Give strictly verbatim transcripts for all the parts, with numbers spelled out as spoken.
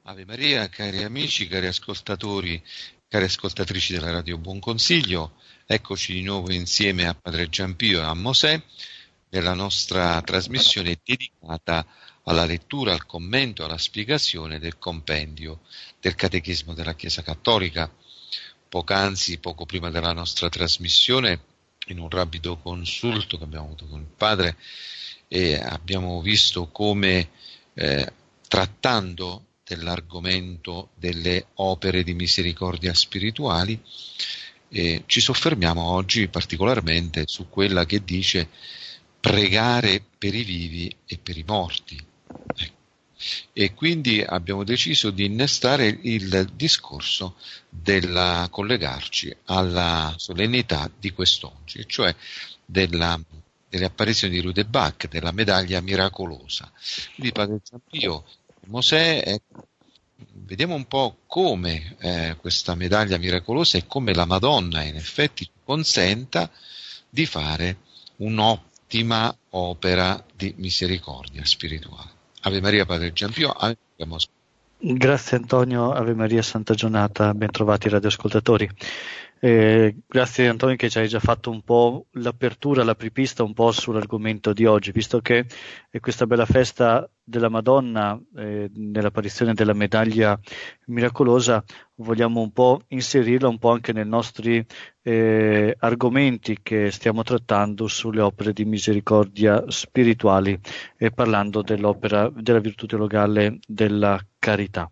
Ave Maria, cari amici, cari ascoltatori, cari ascoltatrici della Radio Buon Consiglio, eccoci di nuovo insieme a Padre Giampio e a Mosè nella nostra trasmissione dedicata alla lettura, al commento, alla spiegazione del compendio del Catechismo della Chiesa Cattolica. Poc'anzi, poco prima della nostra trasmissione, in un rapido consulto che abbiamo avuto con il Padre, e abbiamo visto come eh, trattando dell'argomento delle opere di misericordia spirituali, eh, ci soffermiamo oggi particolarmente su quella che dice pregare per i vivi e per i morti. Ecco. E quindi abbiamo deciso di innestare il discorso della collegarci alla solennità di quest'oggi, cioè della, delle apparizioni di Rudebach, della medaglia miracolosa. Quindi Padre Giampio, Mosè, ecco, vediamo un po' come eh, questa medaglia miracolosa e come la Madonna in effetti consenta di fare un'ottima opera di misericordia spirituale. Ave Maria, Padre Giampio. Ave Maria, Mosè. Grazie Antonio, Ave Maria, Santa Giornata, ben trovati radioascoltatori. Eh, grazie Antonio che ci hai già fatto un po' l'apertura, l'apripista un po' sull'argomento di oggi, visto che è questa bella festa della Madonna, eh, nell'apparizione della medaglia miracolosa, vogliamo un po' inserirla un po' anche nei nostri eh, argomenti che stiamo trattando sulle opere di misericordia spirituali, e parlando dell'opera della virtù teologale della carità.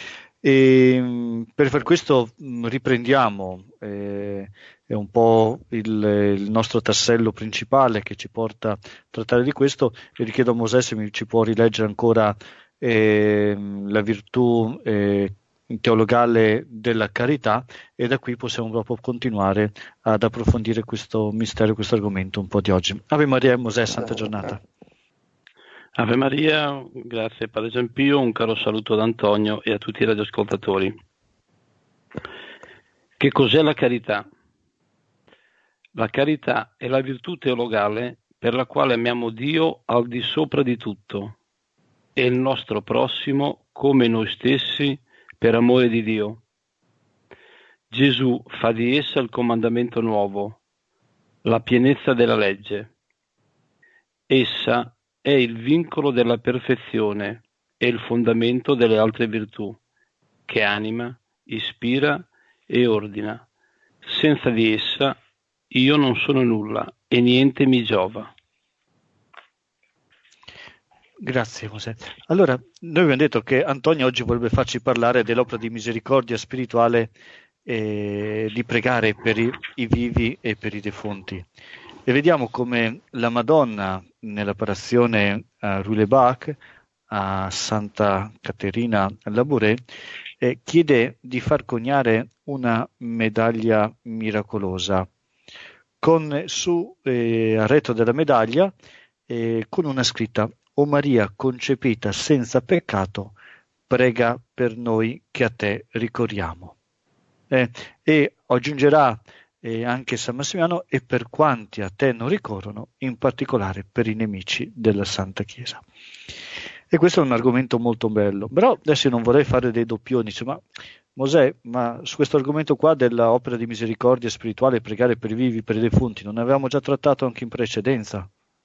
E per far questo riprendiamo eh, è un po' il, il nostro tassello principale che ci porta a trattare di questo, e richiedo a Mosè se mi ci può rileggere ancora eh, la virtù eh, teologale della carità, e da qui possiamo proprio continuare ad approfondire questo mistero, questo argomento un po' di oggi. Ave Maria e Mosè, Santa Giornata. Ave Maria, grazie Padre Giampio, un caro saluto ad Antonio e a tutti i radioascoltatori. Che cos'è la carità? La carità è la virtù teologale per la quale amiamo Dio al di sopra di tutto e il nostro prossimo come noi stessi per amore di Dio. Gesù fa di essa il comandamento nuovo, la pienezza della legge. Essa è il vincolo della perfezione e il fondamento delle altre virtù, che anima, ispira e ordina. Senza di essa io non sono nulla e niente mi giova. Grazie Mosè. Allora, noi abbiamo detto che Antonio oggi vorrebbe farci parlare dell'opera di misericordia spirituale e di pregare per i, i vivi e per i defunti. E vediamo come la Madonna nell'apparizione a Rulebach, a Santa Caterina Labouré, eh, chiede di far coniare una medaglia miracolosa con su eh, al retro della medaglia eh, con una scritta: O Maria concepita senza peccato, prega per noi che a te ricorriamo. Eh, e aggiungerà e anche San Massimiano: e per quanti a te non ricorrono, in particolare per i nemici della Santa Chiesa. E questo è un argomento molto bello, però adesso io non vorrei fare dei doppioni, cioè, ma Mosè, ma su questo argomento qua della opera di misericordia spirituale, pregare per i vivi, per i defunti, non ne avevamo già trattato anche in precedenza?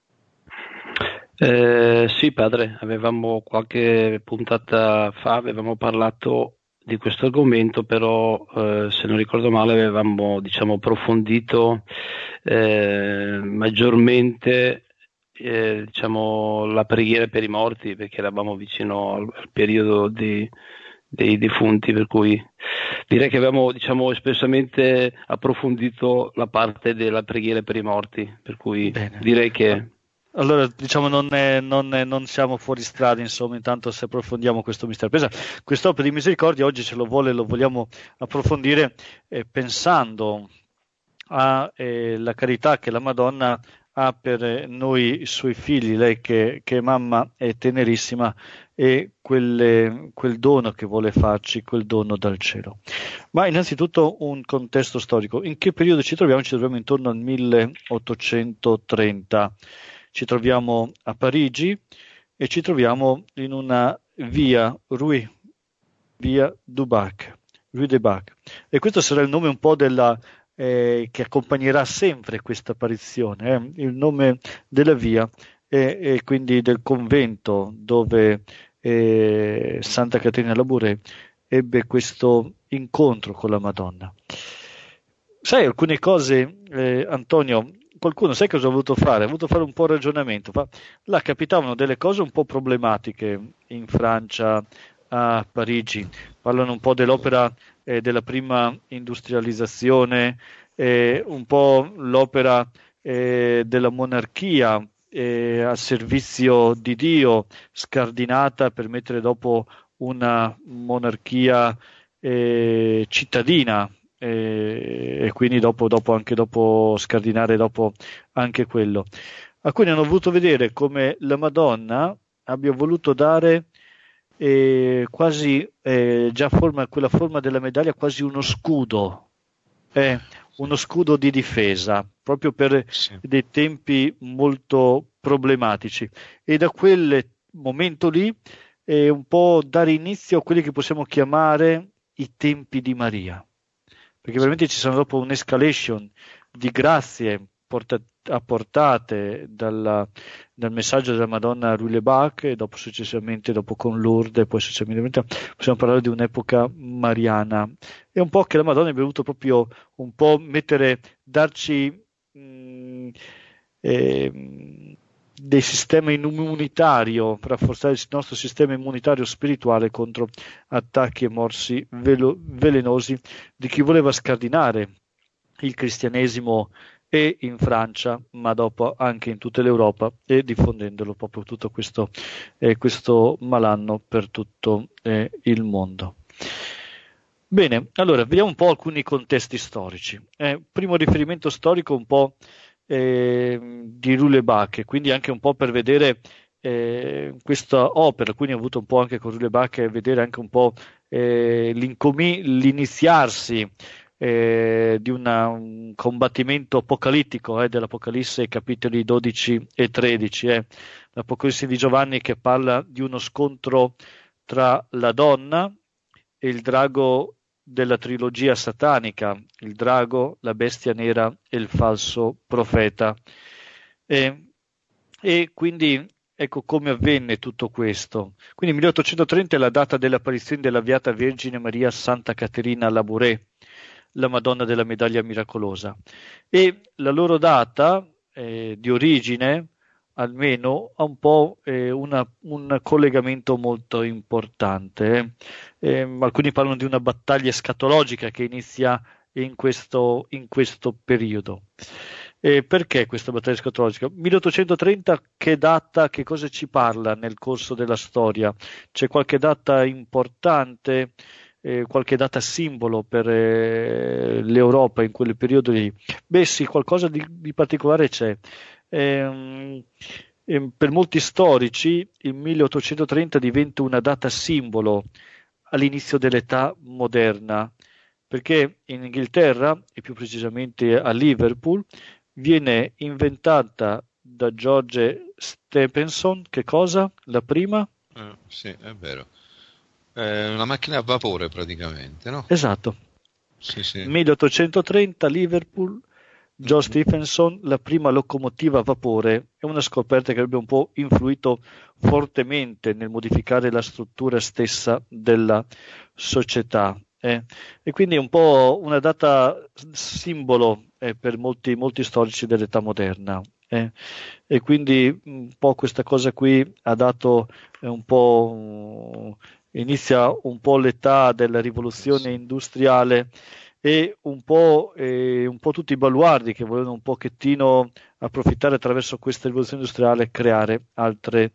Eh, sì padre, avevamo qualche puntata fa, avevamo parlato di questo argomento, però eh, se non ricordo male avevamo diciamo approfondito eh, maggiormente eh, diciamo la preghiera per i morti, perché eravamo vicino al, al periodo di, dei defunti, per cui direi che avevamo diciamo espressamente approfondito la parte della preghiera per i morti, per cui Bene. direi che allora diciamo non, è, non, è, non siamo fuori strada, insomma, intanto se approfondiamo questo mistero. Pensa, quest'opera di misericordia oggi ce lo vuole, lo vogliamo approfondire eh, pensando alla eh, carità che la Madonna ha per noi suoi figli, lei che, che è mamma è tenerissima, e quelle, quel dono che vuole farci, quel dono dal cielo. Ma innanzitutto un contesto storico. In che periodo ci troviamo? Ci troviamo intorno al milleottocentotrenta. Ci troviamo a Parigi e ci troviamo in una via Rue, via du Bac, Rue de Bac. E questo sarà il nome un po' della eh, che accompagnerà sempre questa apparizione, eh, il nome della via e, e quindi del convento dove eh, Santa Caterina Labouré ebbe questo incontro con la Madonna. Sai, alcune cose, eh, Antonio, qualcuno sai cosa ha voluto fare? Ha voluto fare un po' ragionamento. Fa, là capitavano delle cose un po' problematiche in Francia, a Parigi. Parlano un po' dell'opera eh, della prima industrializzazione, eh, un po' l'opera eh, della monarchia eh, a servizio di Dio, scardinata per mettere dopo una monarchia eh, cittadina. E, e quindi dopo, dopo anche dopo scardinare dopo anche quello. Alcuni hanno voluto vedere come la Madonna abbia voluto dare eh, quasi eh, già forma, quella forma della medaglia quasi uno scudo, eh, uno scudo di difesa, proprio per Sì. dei tempi molto problematici. E da quel momento lì eh, un po' dare inizio a quelli che possiamo chiamare i tempi di Maria. Perché veramente ci sono dopo un'escalation di grazie porta- apportate dalla, dal messaggio della Madonna a Rue Le Bac e dopo successivamente dopo con Lourdes e poi successivamente possiamo parlare di un'epoca mariana. È un po' che la Madonna abbia voluto proprio un po' mettere, darci mh, eh, dei sistemi immunitario, per rafforzare il nostro sistema immunitario spirituale contro attacchi e morsi velo- velenosi di chi voleva scardinare il cristianesimo e in Francia, ma dopo anche in tutta l'Europa e diffondendolo proprio tutto questo, eh, questo malanno per tutto eh, il mondo. Bene, allora vediamo un po' alcuni contesti storici. Eh, primo riferimento storico un po' eh, di Rue Le Bac, quindi anche un po' per vedere eh, questa opera, quindi ho avuto un po' anche con Rue Le Bac e vedere anche un po' eh, l'incomi- l'iniziarsi eh, di una, un combattimento apocalittico eh, dell'Apocalisse capitoli dodici e tredici, eh. L'Apocalisse di Giovanni che parla di uno scontro tra la donna e il drago della trilogia satanica, il drago, la bestia nera e il falso profeta. E, e quindi ecco come avvenne tutto questo. Quindi milleottocentotrenta è la data dell'apparizione della Beata Vergine Maria Santa Caterina Labouré, la Madonna della Medaglia Miracolosa. E la loro data eh, di origine almeno ha un po' eh, una, un collegamento molto importante. Eh. Eh, alcuni parlano di una battaglia escatologica che inizia in questo, in questo periodo. Eh, perché questa battaglia escatologica? milleottocentotrenta, che data, che cosa ci parla nel corso della storia? C'è qualche data importante? Eh, qualche data simbolo per eh, l'Europa in quel periodo lì? Beh sì, qualcosa di, di particolare c'è. Ehm, ehm, per molti storici il milleottocentotrenta diventa una data simbolo all'inizio dell'età moderna, perché in Inghilterra, e più precisamente a Liverpool, viene inventata da George Stephenson, che cosa? La prima? Eh, sì, è vero. È una macchina a vapore praticamente, no? Esatto. Sì, sì. milleottocentotrenta, Liverpool, John Stephenson, la prima locomotiva a vapore. È una scoperta che avrebbe un po' influito fortemente nel modificare la struttura stessa della società. Eh. E quindi è un po' una data simbolo eh, per molti, molti storici dell'età moderna. Eh. E quindi un po' questa cosa qui ha dato eh, un po', uh, inizia un po' l'età della rivoluzione industriale e un po', eh, un po' tutti i baluardi che volevano un pochettino approfittare attraverso questa rivoluzione industriale creare altre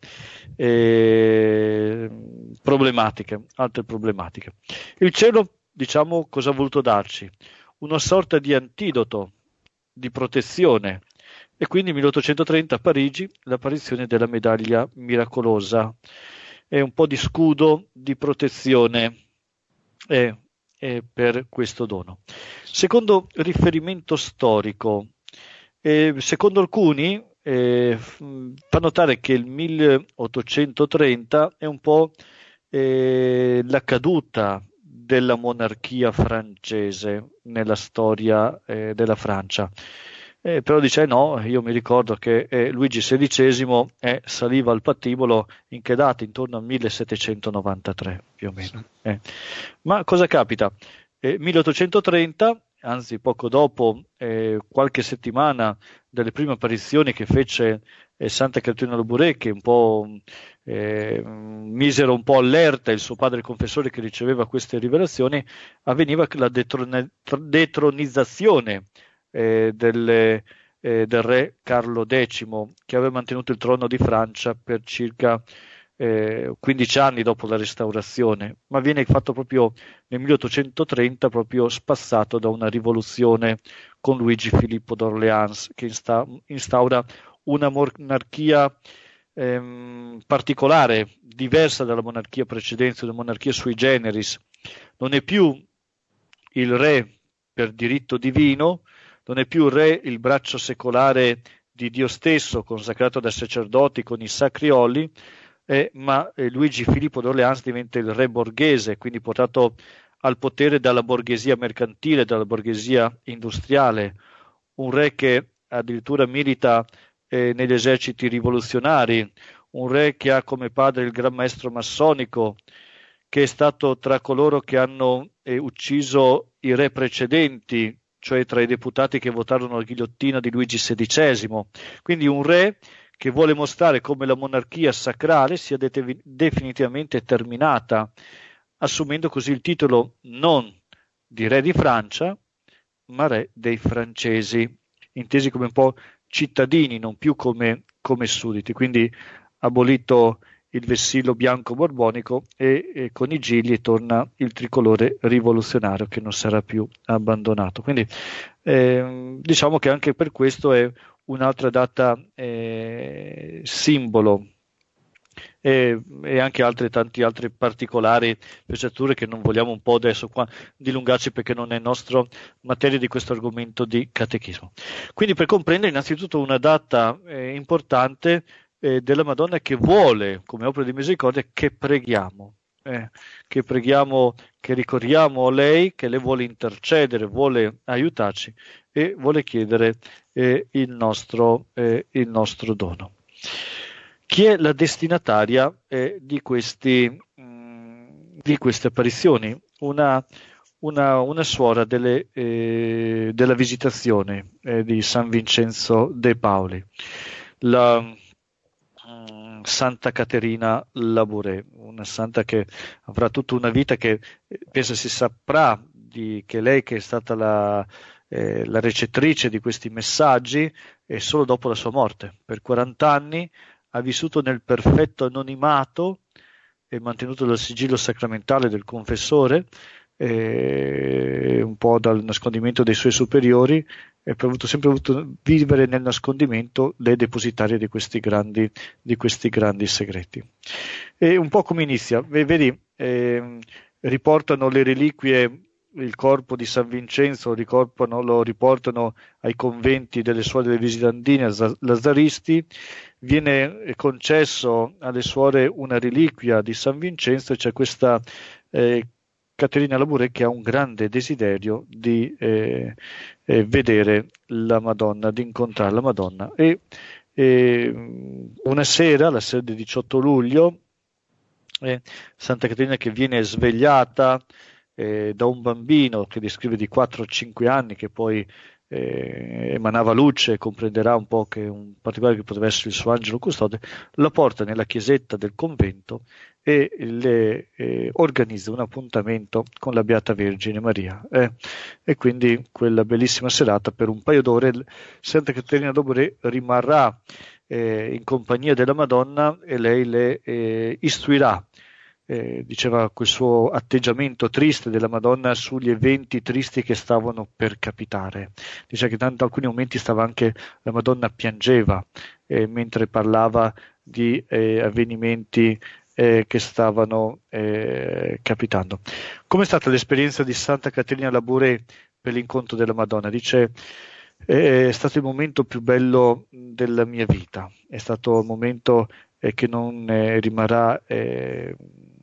eh, problematiche, altre problematiche. Il cielo, diciamo, cosa ha voluto darci? Una sorta di antidoto, di protezione. E quindi milleottocentotrenta a Parigi l'apparizione della medaglia miracolosa. È un po' di scudo di protezione eh, eh, per questo dono. Secondo riferimento storico, eh, secondo alcuni eh, fa notare che il milleottocentotrenta è un po' eh, la caduta della monarchia francese nella storia eh, della Francia. Eh, però dice no, io mi ricordo che eh, Luigi sedicesimo eh, saliva al patibolo in che data? Intorno al millesettecentonovantatré più o meno. Eh. Ma cosa capita? Eh, milleottocentotrenta, anzi poco dopo, eh, qualche settimana dalle prime apparizioni che fece eh, Santa Caterina Labouré, che un po' eh, misero un po' allerta il suo padre confessore che riceveva queste rivelazioni, avveniva la detrone- detronizzazione eh, delle, eh, del re Carlo decimo, che aveva mantenuto il trono di Francia per circa eh, quindici anni dopo la restaurazione, ma viene fatto proprio nel milleottocentotrenta, proprio spassato da una rivoluzione con Luigi Filippo d'Orléans, che insta- instaura una monarchia ehm, particolare, diversa dalla monarchia precedente, una monarchia sui generis. Non è più il re per diritto divino, non è più il re il braccio secolare di Dio stesso, consacrato dai sacerdoti con i sacrioli, eh, ma eh, Luigi Filippo d'Orléans diventa il re borghese, quindi portato al potere dalla borghesia mercantile, dalla borghesia industriale, un re che addirittura milita eh, negli eserciti rivoluzionari, un re che ha come padre il gran maestro massonico, che è stato tra coloro che hanno eh, ucciso i re precedenti, cioè tra i deputati che votarono la ghigliottina di Luigi sedicesimo. Quindi un re che vuole mostrare come la monarchia sacrale sia de- definitivamente terminata, assumendo così il titolo non di re di Francia, ma re dei francesi, intesi come un po' cittadini, non più come, come sudditi. Quindi abolito il vessillo bianco borbonico e, e con i gigli torna il tricolore rivoluzionario che non sarà più abbandonato. Quindi eh, diciamo che anche per questo è un'altra data eh, simbolo e, e anche altre, tanti altri particolari speciature che non vogliamo un po' adesso qua dilungarci perché non è nostro materia di questo argomento di catechismo. Quindi per comprendere innanzitutto una data eh, importante eh, della Madonna che vuole, come opera di misericordia, che preghiamo, eh, che preghiamo, che ricorriamo a lei, che le vuole intercedere, vuole aiutarci e vuole chiedere eh, il nostro, eh, il nostro dono. Chi è la destinataria eh, di, questi, mh, di queste apparizioni? Una, una, una suora delle, eh, della Visitazione eh, di San Vincenzo de Paoli, la mh, Santa Caterina Labouré, una santa che avrà tutta una vita che eh, penso si saprà di, che lei che è stata la, eh, la recettrice di questi messaggi è solo dopo la sua morte, per quaranta anni ha vissuto nel perfetto anonimato e mantenuto dal sigillo sacramentale del confessore, eh, un po' dal nascondimento dei suoi superiori, e ha avuto, sempre voluto vivere nel nascondimento le depositarie di questi grandi, di questi grandi segreti. E un po' come inizia, vedi, eh, riportano le reliquie, il corpo di San Vincenzo riportano, lo riportano ai conventi delle suore delle Visitandine Lazzaristi, viene concesso alle suore una reliquia di San Vincenzo e c'è questa eh, Caterina Labouré che ha un grande desiderio di eh, eh, vedere la Madonna, di incontrare la Madonna e, e una sera, la sera del diciotto luglio, eh, Santa Caterina che viene svegliata eh, da un bambino che descrive di quattro cinque anni che poi eh, emanava luce, comprenderà un po' che un particolare che poteva essere il suo angelo custode, la porta nella chiesetta del convento e le eh, organizza un appuntamento con la Beata Vergine Maria eh. E quindi quella bellissima serata per un paio d'ore Santa Caterina Labouré rimarrà eh, in compagnia della Madonna e lei le eh, istruirà. Eh, diceva quel suo atteggiamento triste della Madonna sugli eventi tristi che stavano per capitare. Dice che in alcuni momenti stava anche la Madonna piangeva eh, mentre parlava di eh, avvenimenti eh, che stavano eh, capitando. Com'è stata l'esperienza di Santa Caterina Labouré per l'incontro della Madonna? Dice è stato il momento più bello della mia vita, è stato un momento eh, che non eh, rimarrà eh,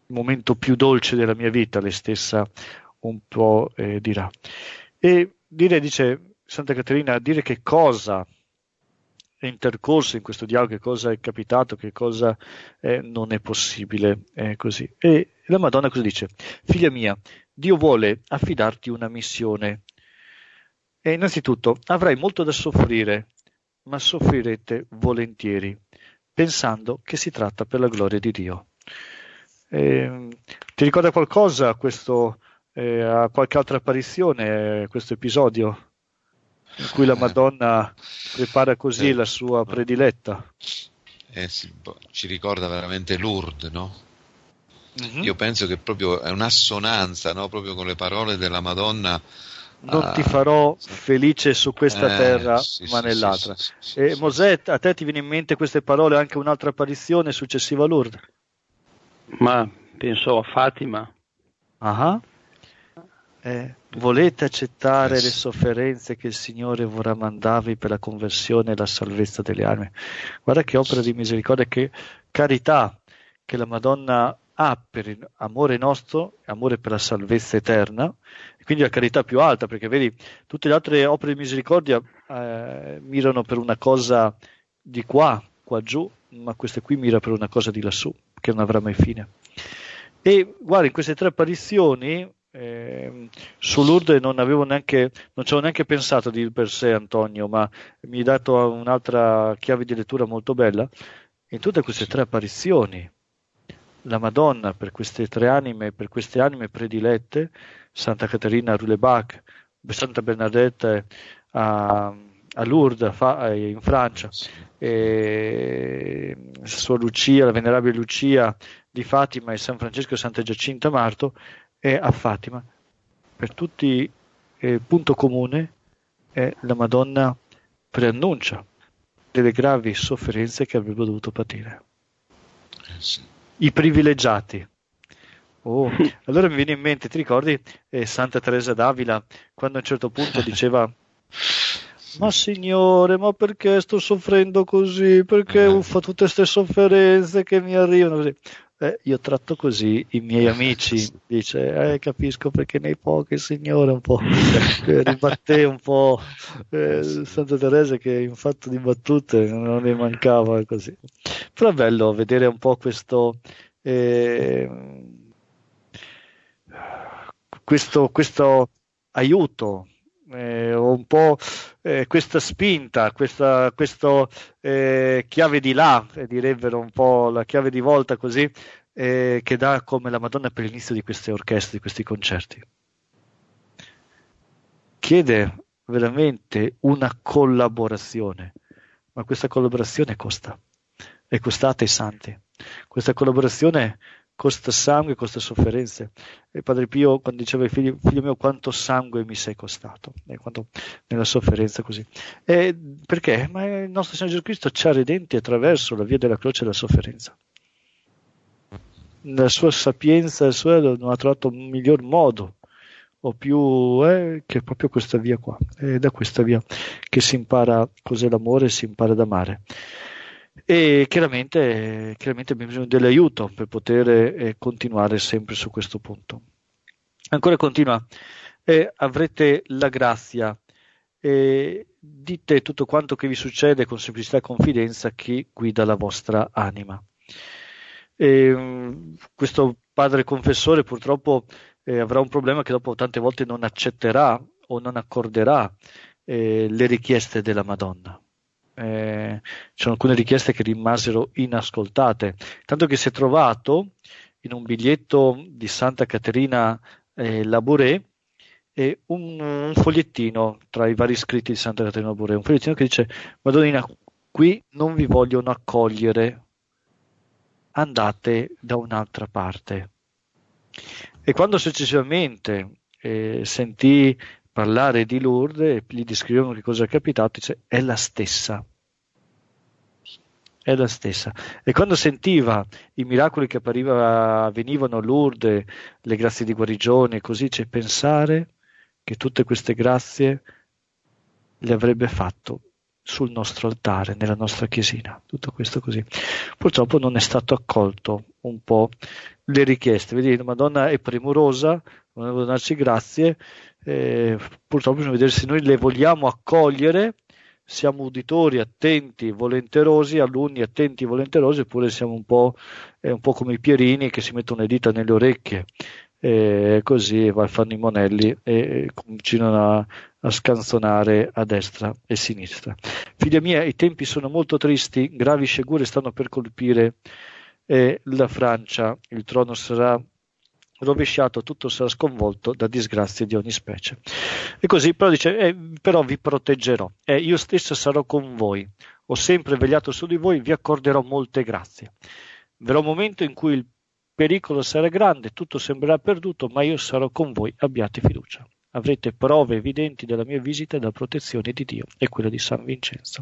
momento più dolce della mia vita, lei stessa un po' eh, dirà. E dire, dice Santa Caterina, dire che cosa è intercorso in questo dialogo, che cosa è capitato, che cosa eh, non è possibile eh, così. E la Madonna cosa dice? Figlia mia, Dio vuole affidarti una missione. E innanzitutto avrai molto da soffrire, ma soffrirete volentieri, pensando che si tratta per la gloria di Dio. Eh, ti ricorda qualcosa questo, eh, a qualche altra apparizione, questo episodio? In cui la Madonna prepara così eh, la sua prediletta. Eh sì, ci ricorda veramente Lourdes, no? Mm-hmm. Io penso che proprio è un'assonanza, no? Proprio con le parole della Madonna. Non ah, ti farò felice su questa eh, terra, sì, ma sì, nell'altra. Sì, sì, sì, e sì, Mosè, sì. A te ti viene in mente queste parole anche un'altra apparizione successiva a Lourdes? Ma penso a Fatima. Ah. Eh, volete accettare eh, le sofferenze che il Signore vorrà mandarvi per la conversione e la salvezza delle anime? Guarda che opera di misericordia, che carità che la Madonna ha per il amore nostro, amore per la salvezza eterna, e quindi la carità più alta, perché vedi, tutte le altre opere di misericordia eh, mirano per una cosa di qua, qua giù, ma questa qui mira per una cosa di lassù, che non avrà mai fine. E guarda, in queste tre apparizioni Eh, su Lourdes non avevo neanche non ci avevo neanche pensato di per sé, Antonio, ma mi hai dato un'altra chiave di lettura molto bella. In tutte queste tre apparizioni la Madonna, per queste tre anime, per queste anime predilette, Santa Caterina a Roulebac, Santa Bernadette a, a Lourdes in Francia, e Sua Lucia, la venerabile Lucia di Fatima, e San Francesco e Santa Giacinta Marto, e a Fatima, per tutti il eh, punto comune è la Madonna preannuncia delle gravi sofferenze che avrebbero dovuto patire. Eh sì. I privilegiati. Oh, allora mi viene in mente, ti ricordi eh, Santa Teresa d'Avila, quando a un certo punto diceva: ma Signore, ma perché sto soffrendo così? Perché Eh. fa tutte queste sofferenze che mi arrivano così? Eh, io tratto così i miei amici, dice, eh, capisco perché nei pochi, Signore, un po' eh, ribatté un po' eh, Santa Teresa, che in fatto di battute non ne mancava così. Però è bello vedere un po' questo eh, questo, questo aiuto, eh, un po' eh, questa spinta, questa questo, eh, chiave di là, eh, direbbero un po' la chiave di volta così, eh, che dà come la Madonna per l'inizio di queste orchestre, di questi concerti. Chiede veramente una collaborazione, ma questa collaborazione costa, è costata ai santi. Questa collaborazione costa sangue, costa sofferenze. E Padre Pio, quando diceva ai figli, figlio mio, quanto sangue mi sei costato, e quanto nella sofferenza così. E perché? Ma il nostro Signore Gesù Cristo ci ha redenti attraverso la via della croce e della sofferenza. La sua sapienza, il suo, non ha trovato un miglior modo o più eh, che proprio questa via qua. È da questa via che si impara cos'è l'amore, si impara ad amare. E chiaramente, chiaramente abbiamo bisogno dell'aiuto per poter eh, continuare sempre su questo punto. Ancora continua, eh, avrete la grazia, eh, dite tutto quanto che vi succede con semplicità e confidenza chi guida la vostra anima. E, questo padre confessore purtroppo eh, avrà un problema, che dopo tante volte non accetterà o non accorderà eh, le richieste della Madonna. Eh, ci sono alcune richieste che rimasero inascoltate, tanto che si è trovato in un biglietto di Santa Caterina eh, Labouré eh, un, un fogliettino tra i vari scritti di Santa Caterina Labouré, un fogliettino che dice: Madonnina, qui non vi vogliono accogliere, andate da un'altra parte. E quando successivamente eh, sentì parlare di Lourdes, gli descrivono che cosa è capitato, dice: è la stessa. È la stessa. E quando sentiva i miracoli che appariva, avvenivano a Lourdes, le grazie di guarigione e così, c'è pensare che tutte queste grazie le avrebbe fatto sul nostro altare, nella nostra chiesina. Tutto questo così. Purtroppo non è stato accolto un po' le richieste. Vedi, la Madonna è premurosa, volevo darci grazie, eh, purtroppo bisogna vedere se noi le vogliamo accogliere, siamo uditori attenti, volenterosi, alunni attenti, volenterosi, oppure siamo un po', eh, un po' come i pierini che si mettono le dita nelle orecchie, eh, così fanno i monelli e continuano a, a scanzonare a destra e a sinistra. Figlia mia, i tempi sono molto tristi, gravi sciagure stanno per colpire eh, la Francia, il trono sarà rovesciato, tutto sarà sconvolto da disgrazie di ogni specie. E così, però dice, eh, però vi proteggerò, eh, io stesso sarò con voi, ho sempre vegliato su di voi, vi accorderò molte grazie. Verrà un momento in cui il pericolo sarà grande, tutto sembrerà perduto, ma io sarò con voi, abbiate fiducia. Avrete prove evidenti della mia visita e della protezione di Dio e quella di San Vincenzo.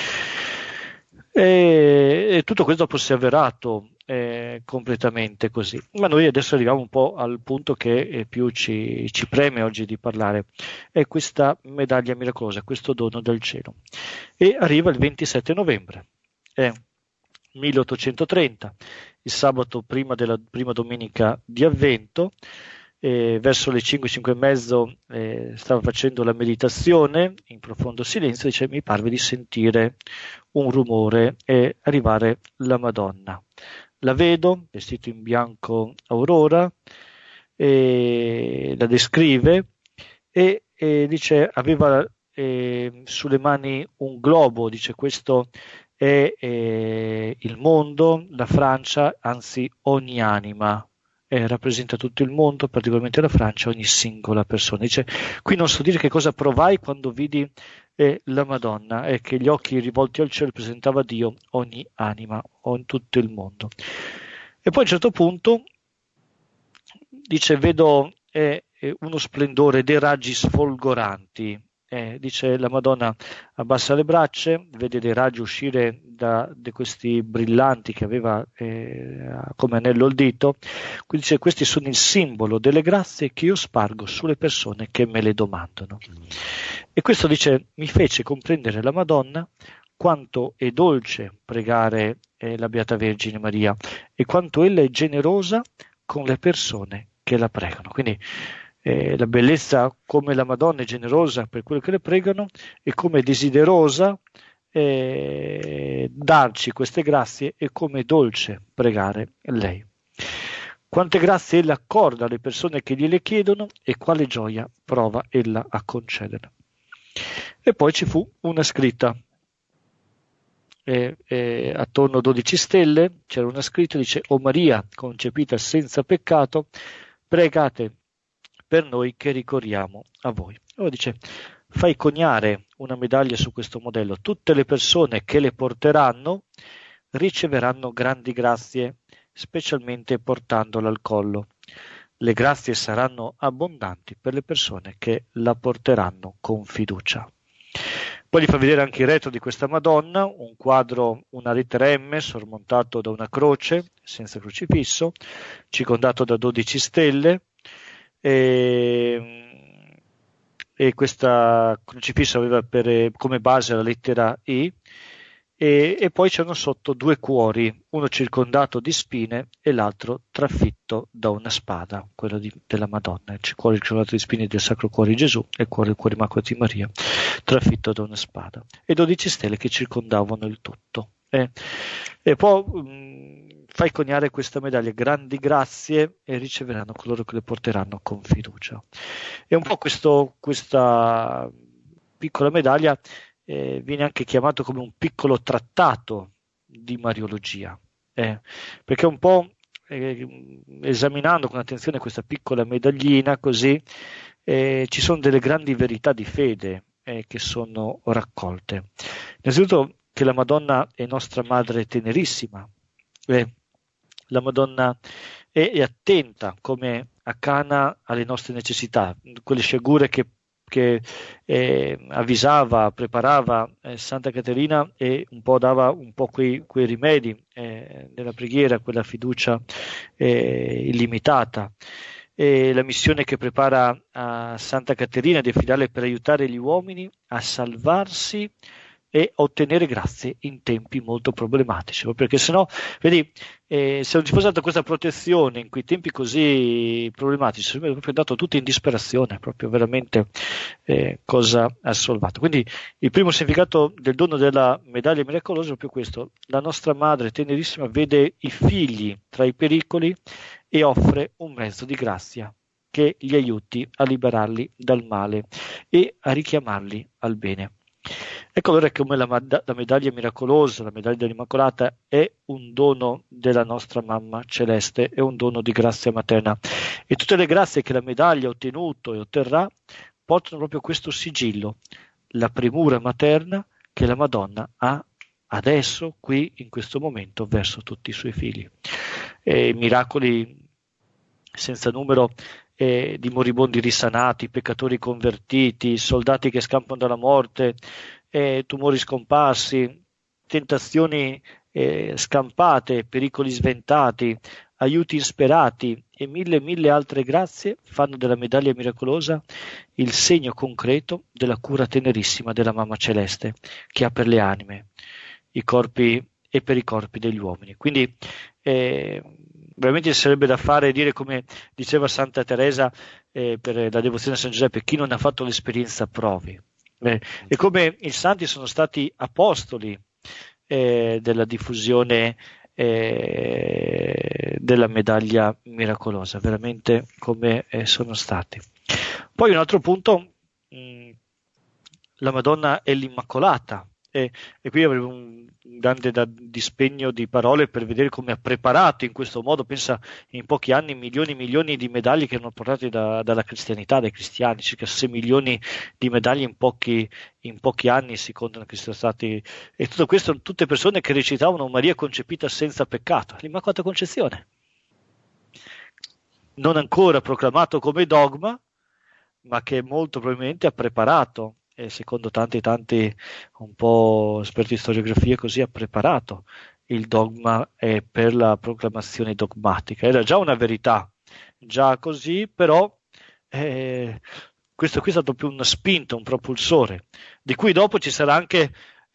E, e tutto questo dopo si è avverato eh, completamente così. Ma noi adesso arriviamo un po' al punto che eh, più ci, ci preme oggi di parlare, è questa medaglia miracolosa, questo dono del cielo. E arriva il ventisette novembre, è milleottocentotrenta, il sabato prima della prima domenica di Avvento. Eh, verso le cinque, cinque e mezzo eh, stava facendo la meditazione in profondo silenzio, dice mi parve di sentire un rumore e arrivare la Madonna. La vedo, vestito in bianco aurora, e la descrive e, e dice aveva eh, sulle mani un globo, dice questo è eh, il mondo, la Francia, anzi ogni anima. Eh, rappresenta tutto il mondo, particolarmente la Francia, ogni singola persona. Dice, qui non so dire che cosa provai quando vidi eh, la Madonna, e eh, che gli occhi rivolti al cielo presentava Dio, ogni anima, o in tutto il mondo. E poi a un certo punto dice, vedo eh, uno splendore, dei raggi sfolgoranti. Eh, dice la Madonna abbassa le braccia, vede dei raggi uscire da, da questi brillanti che aveva eh, come anello al dito. Quindi dice questi sono il simbolo delle grazie che io spargo sulle persone che me le domandano. E questo dice mi fece comprendere la Madonna quanto è dolce pregare eh, la Beata Vergine Maria e quanto ella è generosa con le persone che la pregano. Quindi Eh, la bellezza come la Madonna è generosa per quello che le pregano e come è desiderosa eh, darci queste grazie e come è dolce pregare lei. Quante grazie ella accorda alle persone che gliele chiedono e quale gioia prova ella a concedere. E poi ci fu una scritta. Eh, eh, attorno a dodici stelle c'era una scritta, dice: O Maria concepita senza peccato, pregate per noi che ricorriamo a voi. Allora dice, fai coniare una medaglia su questo modello, tutte le persone che le porteranno riceveranno grandi grazie, specialmente portandola al collo. Le grazie saranno abbondanti per le persone che la porteranno con fiducia. Poi gli fa vedere anche il retro di questa Madonna, un quadro, una lettera M sormontato da una croce senza crocifisso, circondato da dodici stelle, e, e questa crocifisso aveva per, come base la lettera I, e, e poi c'erano sotto due cuori, uno circondato di spine e l'altro trafitto da una spada, quello di, della Madonna, il cuore circondato di spine del Sacro Cuore di Gesù e il cuore, il cuore immacolato di Maria, trafitto da una spada, e dodici stelle che circondavano il tutto. Eh. E poi mh, fai coniare questa medaglia, grandi grazie, e riceveranno coloro che le porteranno con fiducia. E un po' questo, questa piccola medaglia eh, viene anche chiamato come un piccolo trattato di Mariologia, eh, perché un po' eh, esaminando con attenzione questa piccola medaglina così eh, ci sono delle grandi verità di fede eh, che sono raccolte. Innanzitutto che la Madonna è nostra madre tenerissima, eh, la Madonna è, è attenta come a Cana alle nostre necessità, quelle sciagure che, che eh, avvisava, preparava eh, Santa Caterina, e un po' dava un po' quei, quei rimedi eh, nella preghiera, quella fiducia eh, illimitata. E la missione che prepara a Santa Caterina di affidarle per aiutare gli uomini a salvarsi e ottenere grazie in tempi molto problematici, perché sennò, vedi, eh, se non ci fosse stata questa protezione in quei tempi così problematici, sarebbe proprio andato tutti in disperazione, proprio veramente eh, cosa assolvata. Quindi il primo significato del dono della medaglia miracolosa è proprio questo: la nostra madre tenerissima vede i figli tra i pericoli e offre un mezzo di grazia che li aiuti a liberarli dal male e a richiamarli al bene. Ecco allora come la, la medaglia miracolosa, la medaglia dell'Immacolata, è un dono della nostra mamma celeste, è un dono di grazia materna, e tutte le grazie che la medaglia ha ottenuto e otterrà portano proprio questo sigillo, la premura materna che la Madonna ha adesso, qui, in questo momento, verso tutti i suoi figli. E miracoli senza numero eh, di moribondi risanati, peccatori convertiti, soldati che scappano dalla morte, eh, tumori scomparsi, tentazioni eh, scampate, pericoli sventati, aiuti insperati e mille mille altre grazie fanno della medaglia miracolosa il segno concreto della cura tenerissima della Mamma Celeste che ha per le anime, i corpi e per i corpi degli uomini. Quindi eh, veramente sarebbe da fare e dire, come diceva Santa Teresa eh, per la devozione a San Giuseppe: chi non ha fatto l'esperienza provi. Eh, e come i santi sono stati apostoli eh, della diffusione eh, della medaglia miracolosa, veramente come eh, sono stati. Poi un altro punto, mh, la Madonna è l'Immacolata. E, e qui avrei un grande da, dispegno di parole per vedere come ha preparato in questo modo, pensa, in pochi anni, milioni e milioni di medaglie che erano portate da, dalla cristianità, dai cristiani, circa sei milioni di medaglie in pochi, in pochi anni si contano che siano stati, e tutto questo tutte persone che recitavano Maria concepita senza peccato, l'Immacolata Concezione, non ancora proclamato come dogma, ma che molto probabilmente ha preparato, e secondo tanti tanti un po' esperti di storiografia così, ha preparato il dogma eh, per la proclamazione dogmatica. Era già una verità, già così, però eh, questo qui è stato più una spinta, un propulsore, di cui dopo ci sarà anche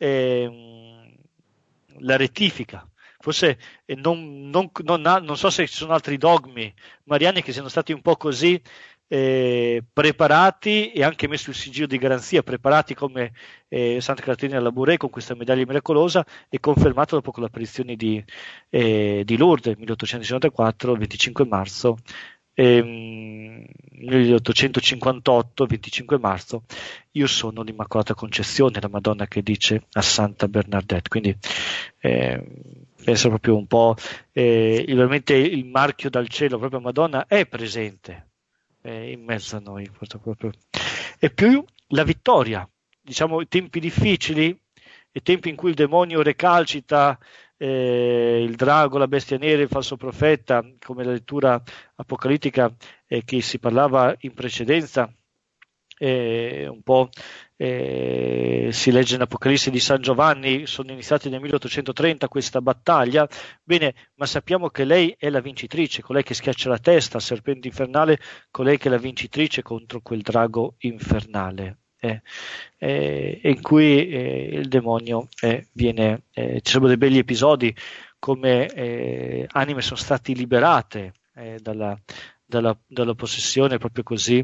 eh, la rettifica. Forse eh, non, non, non, ha, non so se ci sono altri dogmi mariani che siano stati un po' così Eh, preparati e anche messo il sigillo di garanzia, preparati come eh, Santa Caterina Labouré con questa medaglia miracolosa, e confermato dopo con l'apparizione di, eh, di Lourdes milleottocentocinquantaquattro, venticinque marzo, ehm, milleottocentocinquantotto, venticinque marzo: io sono l'Immacolata Concezione, la Madonna che dice a Santa Bernadette. Quindi eh, penso proprio un po' eh, veramente il marchio dal cielo, proprio Madonna è presente in mezzo a noi, proprio. E più la vittoria, diciamo, i tempi difficili, i tempi in cui il demonio recalcita, eh, il drago, la bestia nera, il falso profeta, come la lettura apocalittica eh, che si parlava in precedenza, eh, un po' eh, si legge in Apocalisse di San Giovanni, sono iniziati nel milleottocentotrenta questa battaglia. Bene, ma sappiamo che lei è la vincitrice, colei che schiaccia la testa al serpente infernale, colei che è la vincitrice contro quel drago infernale, eh, eh, in cui eh, il demonio eh, viene, eh, ci sono dei begli episodi come eh, anime sono state liberate eh, dalla Dalla, dalla possessione, proprio così,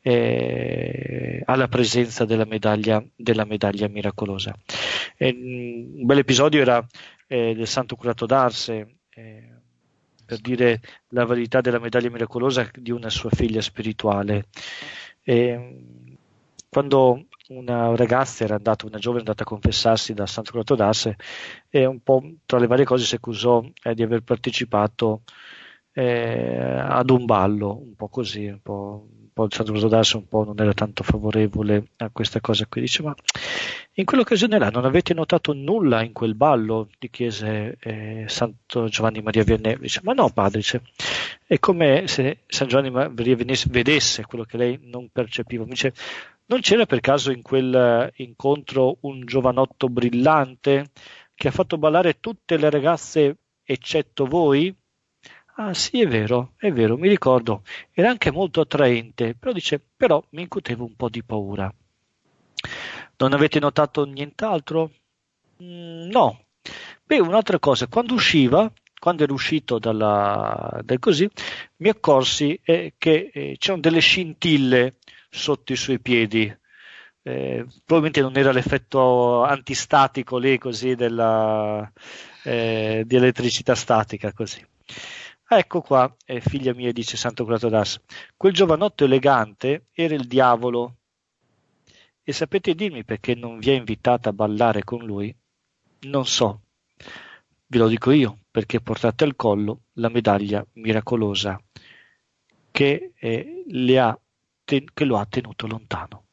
eh, alla presenza della medaglia, della medaglia miracolosa. E, un bel episodio era eh, del Santo Curato d'Arse, eh, per dire la validità della medaglia miracolosa di una sua figlia spirituale. E, quando una ragazza era andata, una giovane è andata a confessarsi dal Santo Curato d'Arse, e un po' tra le varie cose si accusò eh, di aver partecipato Eh, ad un ballo, un po' così, un po', un po' il Santo Curato d'Arse un po' non era tanto favorevole a questa cosa qui. Dice: ma in quell'occasione là non avete notato nulla in quel ballo? Gli chiese eh, Santo Giovanni Maria Vianney. Dice: ma no, padre, dice, è come se San Giovanni Maria Vianney vedesse quello che lei non percepiva. Mi dice: non c'era per caso in quel incontro un giovanotto brillante che ha fatto ballare tutte le ragazze eccetto voi? Ah sì, è vero, è vero, mi ricordo, era anche molto attraente, però dice, però mi incuteva un po' di paura. Non avete notato nient'altro? Mm, no. Beh, un'altra cosa, quando usciva, quando ero uscito dalla, dal così, mi accorsi eh, che eh, c'erano delle scintille sotto i suoi piedi. Eh, probabilmente non era l'effetto antistatico lì così della, eh, di elettricità statica così. Ecco qua, eh, figlia mia, dice Santo Curato d'Ars, quel giovanotto elegante era il diavolo. E sapete dirmi perché non vi ha invitata a ballare con lui? Non so. Ve lo dico io, perché portate al collo la medaglia miracolosa che, eh, le ha ten- che lo ha tenuto lontano.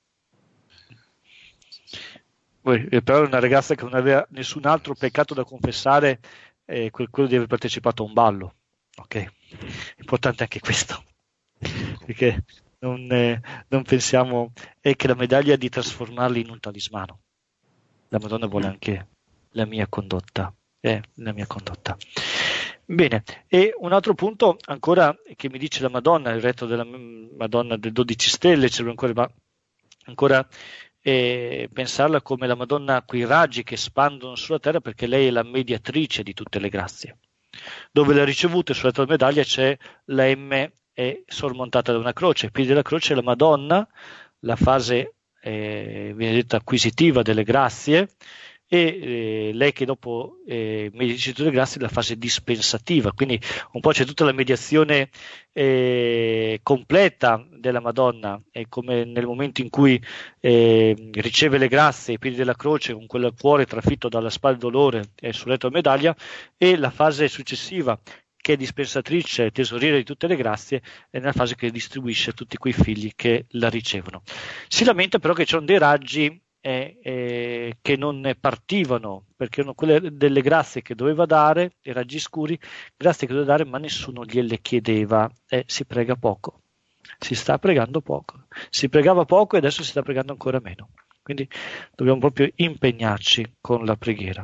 Poi, eh, però è una ragazza che non aveva nessun altro peccato da confessare, eh, quel- quello di aver partecipato a un ballo. Ok? È importante anche questo, perché non, eh, non pensiamo è che la medaglia di trasformarli in un talismano. La Madonna vuole anche la mia condotta, eh, la mia condotta. Bene, e un altro punto ancora che mi dice la Madonna, il retro della Madonna del dodici stelle, c'è ancora, ma ancora eh, pensarla come la Madonna, quei raggi che espandono sulla terra, perché lei è la mediatrice di tutte le grazie. Dove l'ha ricevuta sulla tua medaglia c'è la M è sormontata da una croce, ai piedi della croce è la Madonna, la fase eh, viene detta acquisitiva delle grazie, e eh, lei che dopo eh, mediatrice di tutte le grazie è la fase dispensativa, quindi un po' c'è tutta la mediazione eh, completa della Madonna, è come nel momento in cui eh, riceve le grazie ai piedi della croce con quel cuore trafitto dalla spada del dolore e sul letto della medaglia, e la fase successiva che è dispensatrice e tesoriera di tutte le grazie è nella fase che distribuisce a tutti quei figli che la ricevono. Si lamenta però che c'erano dei raggi eh, eh, che non ne partivano, perché erano quelle delle grazie che doveva dare, i raggi scuri, grazie che doveva dare ma nessuno gliele chiedeva, e si prega poco, si sta pregando poco, si pregava poco e adesso si sta pregando ancora meno, quindi dobbiamo proprio impegnarci con la preghiera.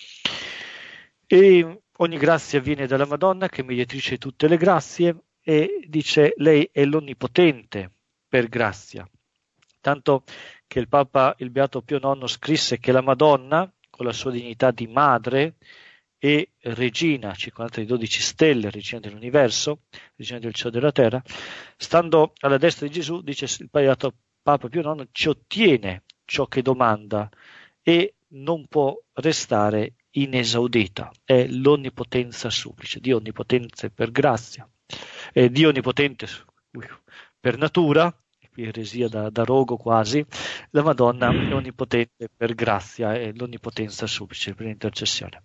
E ogni grazia viene dalla Madonna che è mediatrice di tutte le grazie, e dice lei è l'onnipotente per grazia, tanto che il Papa, il Beato Pio nono, scrisse che la Madonna, con la sua dignità di madre e regina, circondata di dodici stelle, regina dell'universo, regina del cielo e della terra, stando alla destra di Gesù, dice il Beato Papa Pio nono, ci ottiene ciò che domanda e non può restare inesaudita. È l'onnipotenza supplice, Dio onnipotente per grazia, eh, Dio onnipotente per natura, eresia da, da rogo quasi, la Madonna è onnipotente per grazia, è l'onnipotenza supplice per intercessione.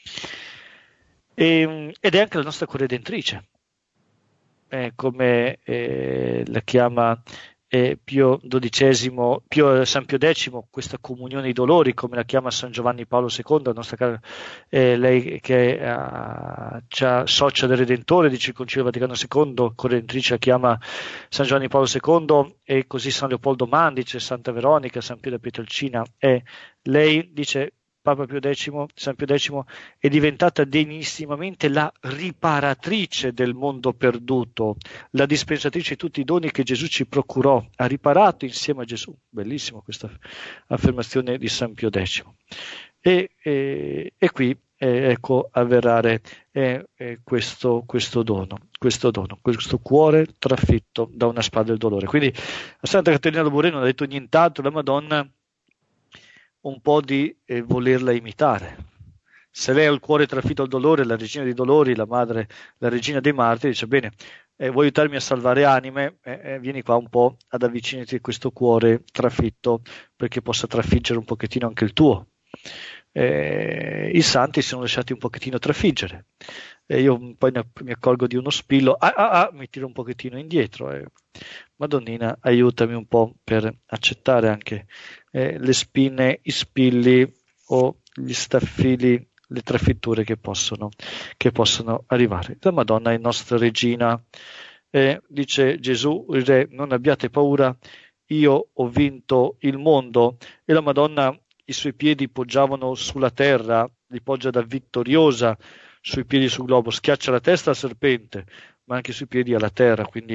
E, ed è anche la nostra corredentrice, eh, come eh, la chiama eh, Pio dodicesimo, Pio, San Pio decimo, questa comunione dei dolori, come la chiama San Giovanni Paolo secondo, la nostra cara, eh, lei che è uh, socia del Redentore, dice il Concilio Vaticano secondo, corredentrice la chiama San Giovanni Paolo secondo, e così San Leopoldo Mandice, Santa Veronica, San Pio da Pietrelcina, e lei dice Papa Pio decimo, San Pio decimo è diventata degnissimamente la riparatrice del mondo perduto, la dispensatrice di tutti i doni che Gesù ci procurò, ha riparato insieme a Gesù. Bellissima questa affermazione di San Pio decimo. E, e, e qui eh, ecco avverare eh, eh, questo, questo dono, questo dono, questo cuore trafitto da una spada del dolore. Quindi a Santa Caterina Labouré non ha detto nient'altro la Madonna un po' di eh, volerla imitare. Se lei ha il cuore trafitto al dolore, la regina dei dolori, la madre, la regina dei martiri, dice bene, eh, vuoi aiutarmi a salvare anime? Eh, eh, vieni qua un po' ad avvicinarti a questo cuore trafitto perché possa trafiggere un pochettino anche il tuo. Eh, I santi si sono lasciati un pochettino trafiggere. E io poi ne, mi accorgo di uno spillo, ah, ah, ah, mi tiro un pochettino indietro. Eh. Madonnina, aiutami un po' per accettare anche eh, le spine, i spilli o gli staffili, le trafitture che possono, che possono arrivare. La Madonna è nostra regina, eh, dice Gesù, il Re, non abbiate paura, io ho vinto il mondo, e la Madonna i suoi piedi poggiavano sulla terra, li poggia da vittoriosa sui piedi sul globo, schiaccia la testa al serpente, ma anche sui piedi alla terra, quindi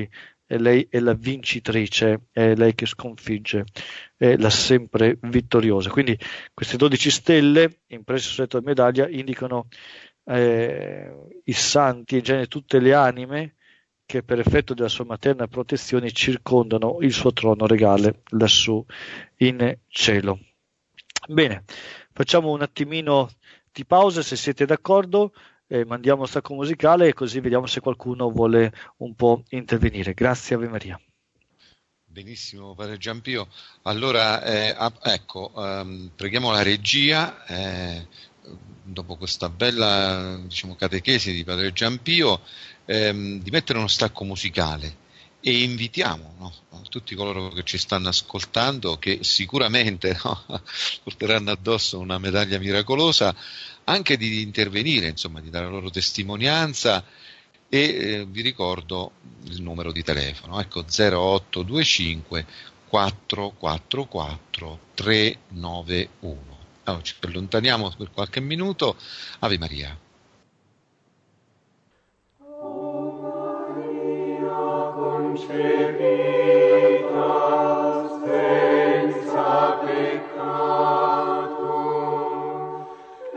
e lei è la vincitrice, è lei che sconfigge, è la sempre vittoriosa. Quindi queste dodici stelle impresse sul retro della medaglia indicano eh, i santi, in genere tutte le anime che per effetto della sua materna protezione circondano il suo trono regale lassù in cielo. Bene, facciamo un attimino di pausa, se siete d'accordo, eh, mandiamo un stacco musicale e così vediamo se qualcuno vuole un po' intervenire. Grazie, Ave Maria. Benissimo, Padre Giampio. Allora, eh, ecco, ehm, preghiamo la regia, eh, dopo questa bella, diciamo, catechesi di Padre Giampio, ehm, di mettere uno stacco musicale e invitiamo, no, tutti coloro che ci stanno ascoltando, che sicuramente, no, porteranno addosso una medaglia miracolosa, anche di intervenire, insomma, di dare la loro testimonianza. E eh, vi ricordo il numero di telefono, ecco, zero otto due cinque quattro quattro quattro tre nove uno. Allora, ci allontaniamo per qualche minuto. Ave Maria. O Maria concepita senza peccato,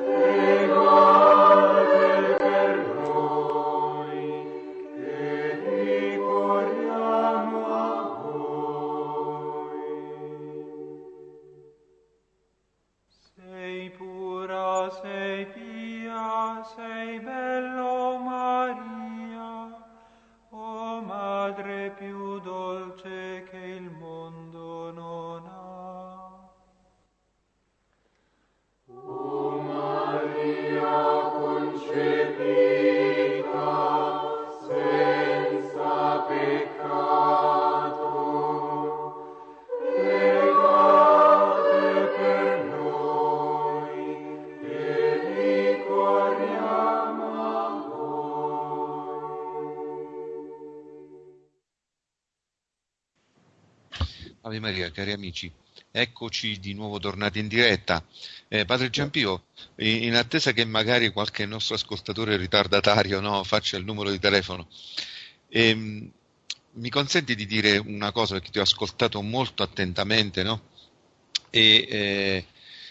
pregate per noi che ricorriamo a voi. Sei pura, sei pia, sei bella, o Maria, o Madre più dolce che il mondo non ha. O Maria concepita senza peccato, pregate per noi che ricorriamo a voi. Ave Maria, cari amici, eccoci di nuovo tornati in diretta. Eh, Padre Giampio, in attesa che magari qualche nostro ascoltatore ritardatario, no, faccia il numero di telefono, ehm, mi consenti di dire una cosa, perché ti ho ascoltato molto attentamente, no? E eh,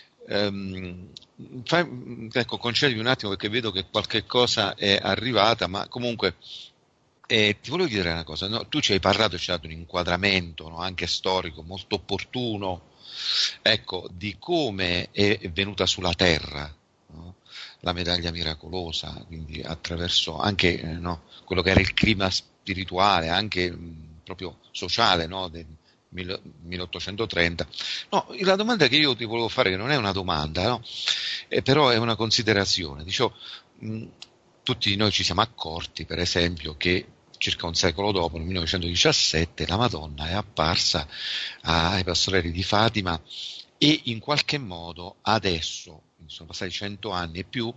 ehm, fai, ecco, concedimi un attimo, perché vedo che qualche cosa è arrivata, ma comunque eh, ti volevo dire una cosa, no? Tu ci hai parlato, ci hai dato un inquadramento, no, anche storico molto opportuno, ecco, di come è venuta sulla terra, no, la medaglia miracolosa, quindi attraverso anche eh, no, quello che era il clima spirituale, anche mh, proprio sociale, no, del milleottocentotrenta. No, la domanda che io ti volevo fare, che non è una domanda, no, eh, però è una considerazione. Dicevo, mh, tutti noi ci siamo accorti, per esempio, che circa un secolo dopo, nel millenovecentodiciassette, la Madonna è apparsa ai pastorelli di Fatima e in qualche modo adesso, sono passati cento anni e più,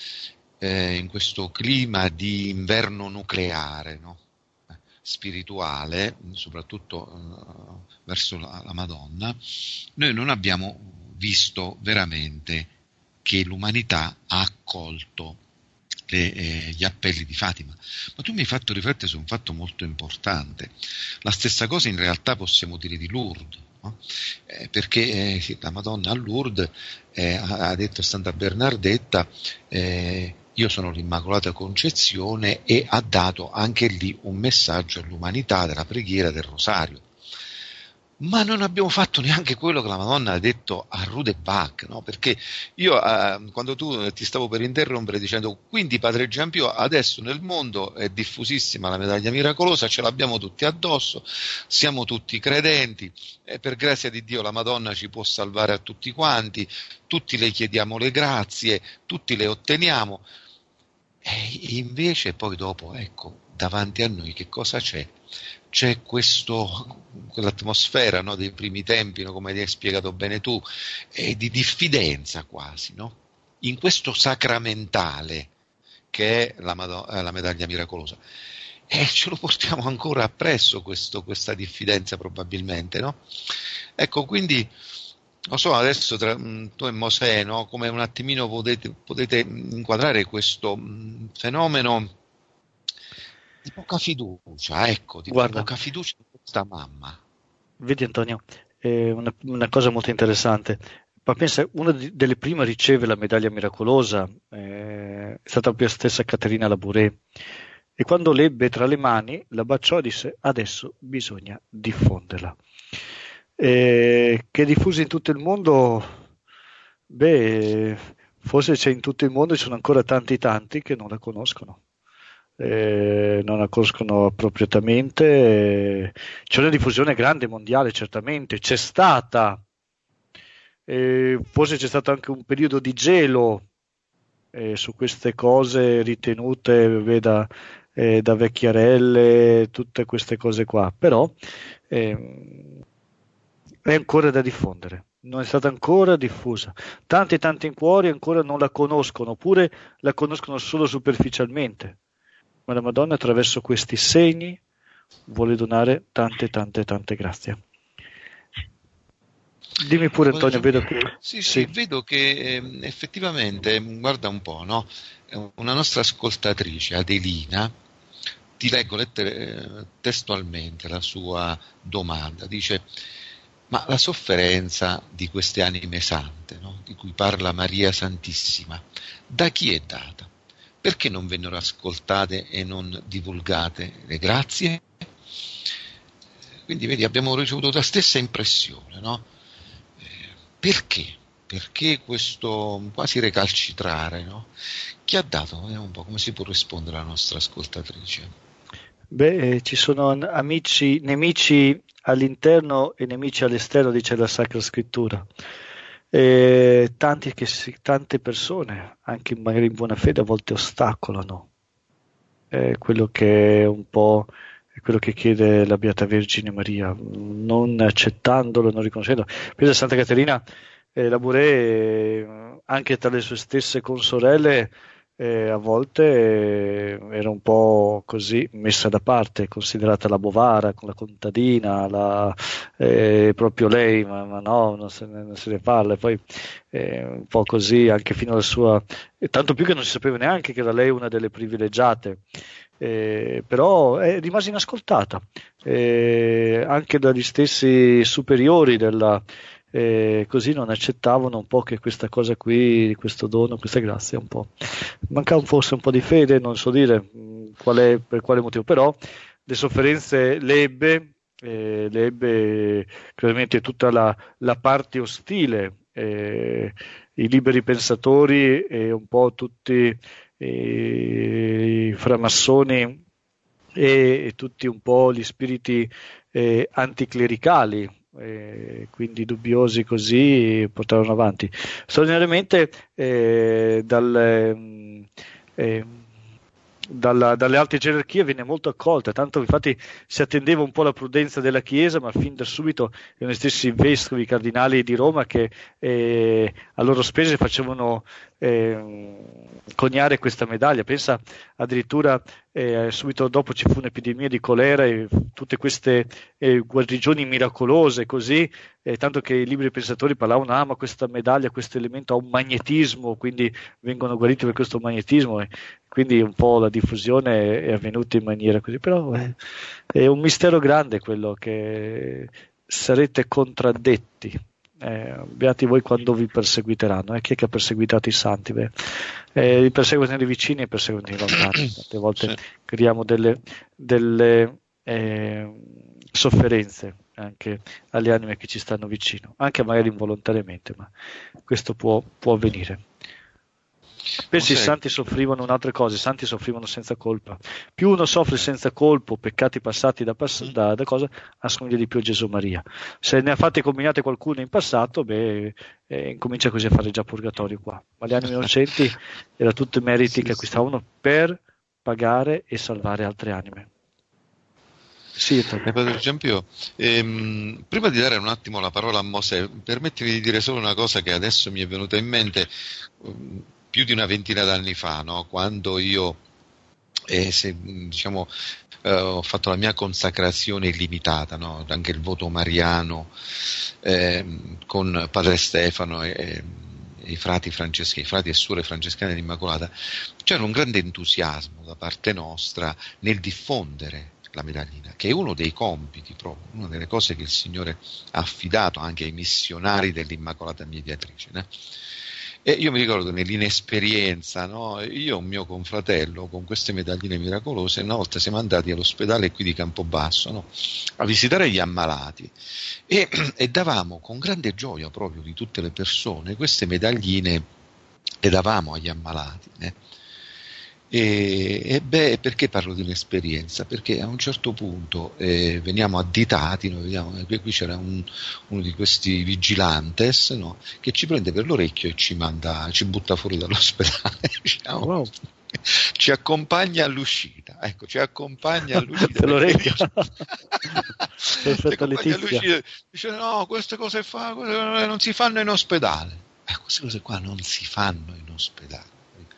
eh, in questo clima di inverno nucleare, no? Spirituale, soprattutto eh, verso la, la Madonna, noi non abbiamo visto veramente che l'umanità ha accolto le, eh, gli appelli di Fatima. Ma tu mi hai fatto riflettere su un fatto molto importante. La stessa cosa in realtà possiamo dire di Lourdes, no? eh, perché eh, la Madonna a Lourdes eh, ha, ha detto a Santa Bernardetta eh, io sono l'Immacolata Concezione, e ha dato anche lì un messaggio all'umanità della preghiera del rosario. Ma non abbiamo fatto neanche quello che la Madonna ha detto a Rude Bach, no? Perché io, eh, quando tu ti stavo per interrompere dicendo, quindi Padre Giampio, adesso nel mondo è diffusissima la medaglia miracolosa, ce l'abbiamo tutti addosso, siamo tutti credenti, e per grazia di Dio la Madonna ci può salvare a tutti quanti, tutti le chiediamo le grazie, tutti le otteniamo, e invece poi dopo, ecco, davanti a noi che cosa c'è? C'è questo, quell'atmosfera, no, dei primi tempi, no, come hai spiegato bene tu, e di diffidenza quasi, no? In questo sacramentale che è la, Madonna, la medaglia miracolosa. E ce lo portiamo ancora appresso questo, questa diffidenza probabilmente, no? Ecco, quindi, non so, adesso tra tu e Mosè, no, come un attimino potete, potete inquadrare questo mh, fenomeno di poca fiducia, ecco, di Guarda, poca fiducia in questa mamma. vedi Antonio, è una, una cosa molto interessante. Ma pensa, una di- delle prime a ricevere la medaglia miracolosa eh, è stata proprio la stessa Caterina Labouré. E quando l'ebbe tra le mani, la baciò e disse: adesso bisogna diffonderla. Eh, che è diffusa in tutto il mondo, beh, forse c'è in tutto il mondo, ci sono ancora tanti tanti che non la conoscono. Eh, non la conoscono appropriatamente. eh, C'è una diffusione grande mondiale, certamente, c'è stata. Eh, forse c'è stato anche un periodo di gelo eh, su queste cose ritenute veda, eh, da vecchiarelle, tutte queste cose qua, però ehm, è ancora da diffondere, non è stata ancora diffusa. Tanti e tanti cuori ancora non la conoscono, oppure la conoscono solo superficialmente, ma la Madonna attraverso questi segni vuole donare tante tante tante grazie. Dimmi pure Antonio, vedo che... Sì, sì, vedo che ehm, effettivamente, guarda un po', no? Una nostra ascoltatrice, Adelina, ti leggo lettere, eh, testualmente la sua domanda, dice: ma la sofferenza di queste anime sante, no? Di cui parla Maria Santissima, da chi è data? Perché non vennero ascoltate e non divulgate le grazie? Quindi vedi, abbiamo ricevuto la stessa impressione, no? Perché? Perché questo quasi recalcitrare, no? Chi ha dato? Vediamo un po' come si può rispondere alla nostra ascoltatrice. Beh, eh, ci sono amici, nemici all'interno e nemici all'esterno, dice la Sacra Scrittura. E tanti che si, tante persone, anche magari in buona fede, a volte ostacolano eh, quello che è un po' è quello che chiede la Beata Vergine Maria, non accettandolo, non riconoscendo. Pensa a Santa Caterina eh, Labouré, eh, anche tra le sue stesse consorelle, eh, a volte eh, era un po' così messa da parte, considerata la bovara con la contadina, la, eh, proprio lei, ma, ma no, non se, ne, non se ne parla. E poi eh, un po' così anche fino alla sua, e tanto più che non si sapeva neanche che era lei una delle privilegiate. Eh, però è rimase inascoltata eh, anche dagli stessi superiori della, eh, così non accettavano un po' che questa cosa qui, questo dono, questa grazia un po'. Mancava forse un po' di fede, non so dire mh, qual è, per quale motivo, però le sofferenze le ebbe, eh, le ebbe chiaramente tutta la, la parte ostile, eh, i liberi pensatori e un po' tutti i framassoni e, e tutti un po' gli spiriti eh, anticlericali, eh, quindi dubbiosi, così portarono avanti. Straordinariamente eh, dal, eh, dalla, dalle alte gerarchie venne molto accolta, tanto infatti si attendeva un po' la prudenza della Chiesa, ma fin da subito erano gli stessi vescovi cardinali di Roma che eh, a loro spese facevano eh, coniare questa medaglia. Pensa addirittura eh, subito dopo ci fu un'epidemia di colera e tutte queste eh, guarigioni miracolose così, eh, tanto che i libri pensatori parlavano: ah, ma questa medaglia, questo elemento ha un magnetismo, quindi vengono guariti per questo magnetismo, e quindi un po' la diffusione è avvenuta in maniera così, però è, è un mistero grande quello che sarete contraddetti. Eh, beati voi quando vi perseguiteranno. Eh, chi è che ha perseguitato i santi? Beh, eh, li perseguitano i vicini e perseguitano i lontani. Tante volte sì. Creiamo delle, delle eh, sofferenze anche alle anime che ci stanno vicino, anche magari involontariamente, ma questo può, può avvenire. Pensi, i santi soffrivano un'altra cosa, i santi soffrivano senza colpa. Più uno soffre senza colpo, peccati passati da, pass- da, da cosa, assomiglia di più a Gesù Maria. Se ne ha fatte combinate qualcuno in passato, beh, eh, incomincia così a fare già purgatorio qua. Ma le anime innocenti erano tutti meriti sì, che acquistavano per pagare e salvare altre anime. Sì, eh, Padre Giampio, ehm, prima di dare un attimo la parola a Mosè, permettimi di dire solo una cosa che adesso mi è venuta in mente. Um, più di una ventina d'anni fa, no? Quando io eh, se, diciamo, eh, ho fatto la mia consacrazione illimitata, no? Anche il voto mariano eh, con Padre Stefano e, e i frati francescani, i frati e suore francescane dell'Immacolata, c'era un grande entusiasmo da parte nostra nel diffondere la medaglina, che è uno dei compiti proprio, una delle cose che il Signore ha affidato anche ai missionari dell'Immacolata Mediatrice, né? E io mi ricordo nell'inesperienza, no? Io e un mio confratello con queste medagline miracolose una volta siamo andati all'ospedale qui di Campobasso, no? A visitare gli ammalati e, e davamo con grande gioia proprio di tutte le persone queste medagline, le davamo agli ammalati, né? E, e beh, perché parlo di un'esperienza? Perché a un certo punto eh, veniamo additati, noi vediamo che qui c'era un, uno di questi vigilantes, no, che ci prende per l'orecchio e ci manda, ci butta fuori dall'ospedale, diciamo. Wow. Ci accompagna all'uscita, ecco, ci accompagna all'uscita per l'orecchio. Perfetto, Letizia. Dice no, queste cose fa, queste non si fanno in ospedale. Eh, queste cose qua non si fanno in ospedale.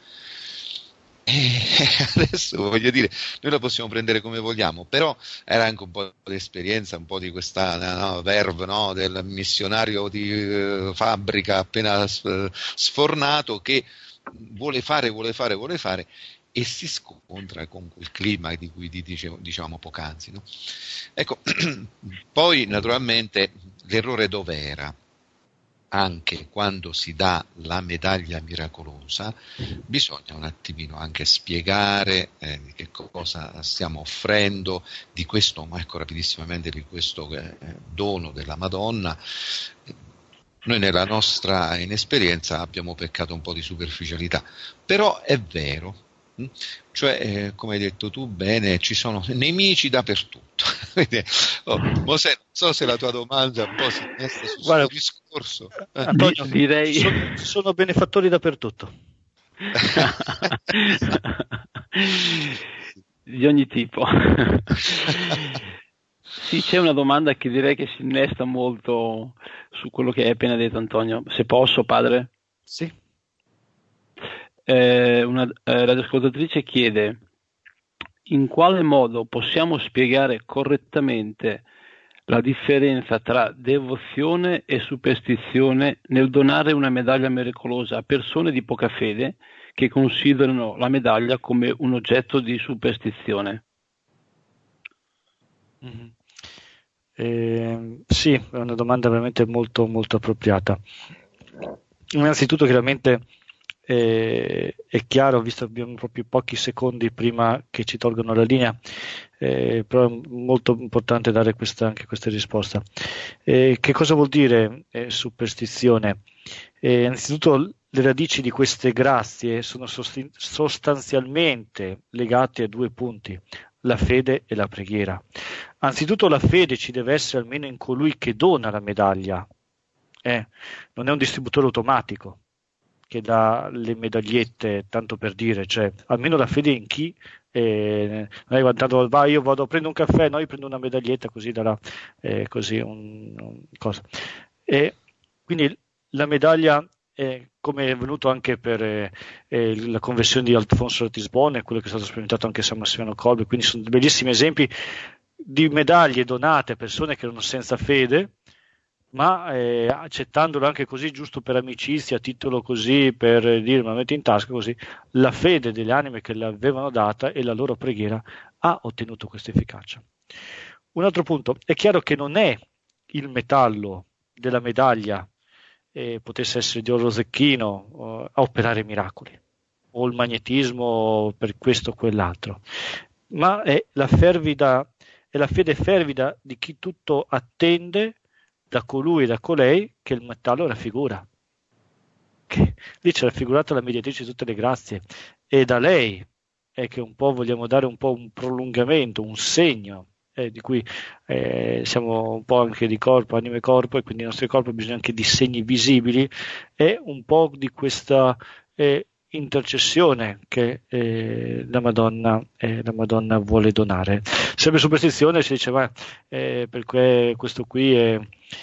E adesso voglio dire, noi la possiamo prendere come vogliamo, però era anche un po' di esperienza, un po' di questa no, verve, no, del missionario di uh, fabbrica appena sfornato che vuole fare, vuole fare, vuole fare e si scontra con quel clima di cui dicevo, dicevamo poc'anzi, no? Ecco, poi naturalmente l'errore dov'era? Anche quando si dà la medaglia miracolosa bisogna un attimino anche spiegare eh, di che cosa stiamo offrendo, di questo, ma ecco rapidissimamente, di questo eh, dono della Madonna. Noi nella nostra inesperienza abbiamo peccato un po' di superficialità, però è vero, hm? Cioè eh, come hai detto tu bene, ci sono nemici dappertutto. Oh, Mosè, non so se la tua domanda un po' si innesta su questo discorso. Eh. Antonio, direi sono, sono benefattori dappertutto. Di ogni tipo. Sì, c'è una domanda che direi che si innesta molto su quello che hai appena detto, Antonio. Se posso, padre? Sì. Eh, una eh, radioascoltatrice chiede: in quale modo possiamo spiegare correttamente la differenza tra devozione e superstizione nel donare una medaglia miracolosa a persone di poca fede che considerano la medaglia come un oggetto di superstizione? Mm-hmm. Eh, sì, è una domanda veramente molto molto appropriata. Innanzitutto chiaramente eh, è chiaro, visto che abbiamo proprio pochi secondi prima che ci tolgono la linea, eh, però è molto importante dare questa, anche questa risposta. Eh, che cosa vuol dire eh, superstizione? Eh, innanzitutto le radici di queste grazie sono sost- sostanzialmente legate a due punti: la fede e la preghiera. Anzitutto la fede ci deve essere almeno in colui che dona la medaglia, eh, non è un distributore automatico che dà le medagliette, tanto per dire, cioè almeno la fede in chi eh, non è guardato, va, io vado, prendo un caffè, no, io prendo una medaglietta così darà eh, così un, un cosa. E quindi la medaglia, eh, come è venuto anche per eh, eh, la conversione di Alfonso Ratisbona, quello che è stato sperimentato anche San Massimiliano Kolbe, quindi sono bellissimi esempi di medaglie donate a persone che erano senza fede, ma eh, accettandolo anche così, giusto per amicizia, a titolo così, per dire ma metti in tasca così, la fede delle anime che l'avevano data e la loro preghiera ha ottenuto questa efficacia. Un altro punto, è chiaro che non è il metallo della medaglia, eh, potesse essere di oro zecchino, eh, a operare miracoli, o il magnetismo per questo o quell'altro, ma è la fervida, è la fede fervida di chi tutto attende da colui e da colei che il metallo raffigura. Che lì c'è raffigurata la mediatrice di tutte le grazie, e da lei è che un po' vogliamo dare un po' un prolungamento, un segno, eh, di cui eh, siamo un po' anche di corpo, anima e corpo, e quindi i nostri corpi hanno bisogno anche di segni visibili, e un po' di questa eh, intercessione che eh, la Madonna, eh, la Madonna vuole donare. Sempre superstizione si dice ma eh, perché questo qui è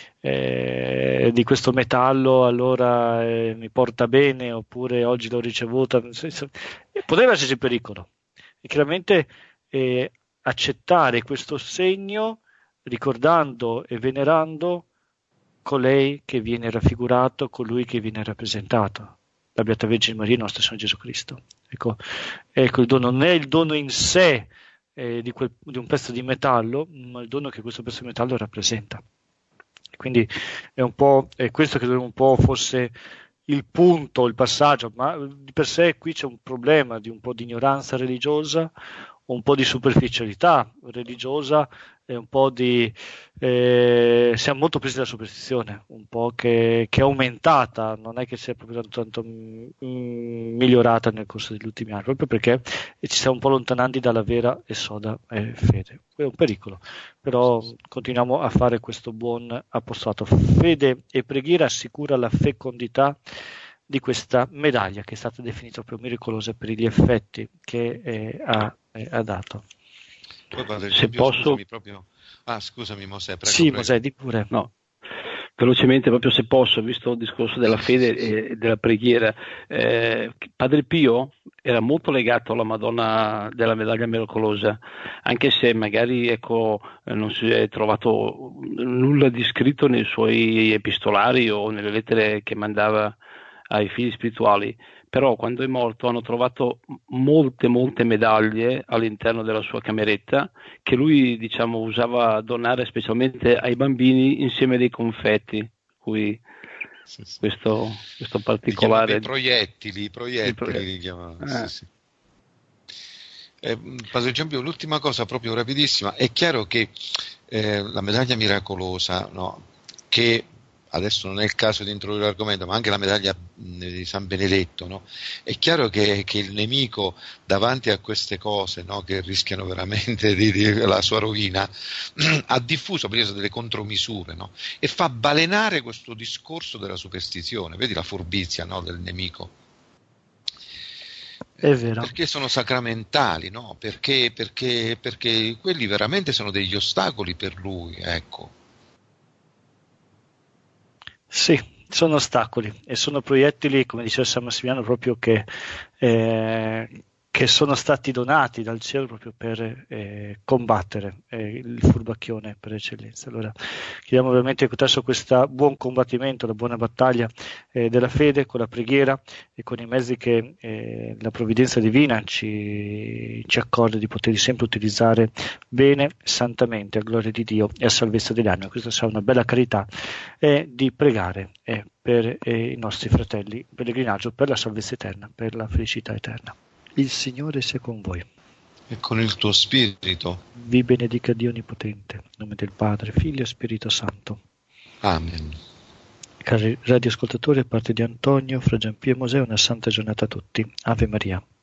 eh, di questo metallo, allora eh, mi porta bene, oppure oggi l'ho ricevuta. Poteva esserci pericolo, e chiaramente eh, accettare questo segno ricordando e venerando colei che viene raffigurato, colui che viene rappresentato, la Beata Vergine Maria, il nostro Signore Gesù Cristo. Ecco, ecco, il dono non è il dono in sé eh, di, quel, di un pezzo di metallo, ma il dono che questo pezzo di metallo rappresenta. Quindi è un po' è questo che un po' fosse il punto, il passaggio, ma di per sé qui c'è un problema di un po' di ignoranza religiosa, un po' di superficialità religiosa e un po' di eh, siamo molto presi dalla superstizione, un po' che, che è aumentata, non è che sia proprio tanto, tanto mm, migliorata nel corso degli ultimi anni, proprio perché ci stiamo un po' allontanando dalla vera e soda eh, fede. È un pericolo, però continuiamo a fare questo buon apostolato. Fede e preghiera assicura la fecondità di questa medaglia che è stata definita proprio miracolosa per gli effetti che eh, ha, eh, ha dato. Poi, padre, Se posso... scusami, proprio... ah, scusami Mosè, prego. Sì, prego. Mosè, di pure. No. Velocemente, proprio se posso, visto il discorso della fede e della preghiera, eh, Padre Pio era molto legato alla Madonna della Medaglia Miracolosa, anche se magari ecco, non si è trovato nulla di scritto nei suoi epistolari o nelle lettere che mandava ai figli spirituali, però quando è morto hanno trovato molte molte medaglie all'interno della sua cameretta che lui diciamo usava a donare specialmente ai bambini insieme dei confetti, cui Sì, sì. questo, questo Li chiamava particolare i proiettili, i proiettili proiettili. li chiamava. Eh. Sì, sì. Eh, Padre Giambio, l'ultima cosa proprio rapidissima, è chiaro che eh, la medaglia miracolosa, no, che adesso non è il caso di introdurre l'argomento, ma anche la medaglia di San Benedetto, no? È chiaro che, che il nemico davanti a queste cose, no, che rischiano veramente di, di, la sua rovina, ha diffuso preso delle contromisure, no? E fa balenare questo discorso della superstizione, vedi la furbizia, no, del nemico. È vero. Perché sono sacramentali, no? Perché, perché, perché quelli veramente sono degli ostacoli per lui, ecco. Sì, sono ostacoli e sono proiettili, come diceva San Massimiliano, proprio che, eh, che sono stati donati dal cielo proprio per eh, combattere eh, il furbacchione per eccellenza. Allora chiediamo veramente attraverso questo buon combattimento, la buona battaglia eh, della fede, con la preghiera e con i mezzi che eh, la provvidenza divina ci, ci accorda di poterli sempre utilizzare bene, santamente, a gloria di Dio e a salvezza degli animi. Questa sarà una bella carità e di pregare eh, per eh, i nostri fratelli in pellegrinaggio, per la salvezza eterna, per la felicità eterna. Il Signore sia con voi. E con il tuo spirito. Vi benedica Dio Onnipotente, in nome del Padre, Figlio e Spirito Santo. Amen. Cari radioascoltatori, a parte di Antonio, Fra Giampio e Mosè, una santa giornata a tutti. Ave Maria.